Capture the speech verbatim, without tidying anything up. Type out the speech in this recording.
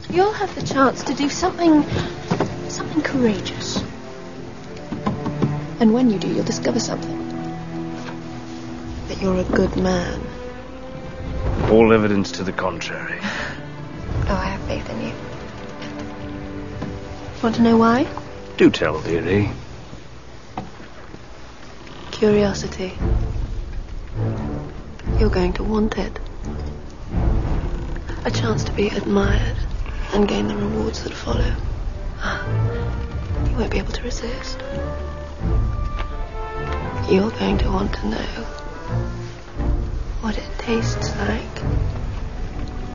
You'll have the chance to do something... something courageous. And when you do, you'll discover something. That you're a good man. All evidence to the contrary. Oh, I have faith in you. Want to know why? Do tell, dearie. Curiosity. You're going to want it. A chance to be admired and gain the rewards that follow. You won't be able to resist. You're going to want to know what it tastes like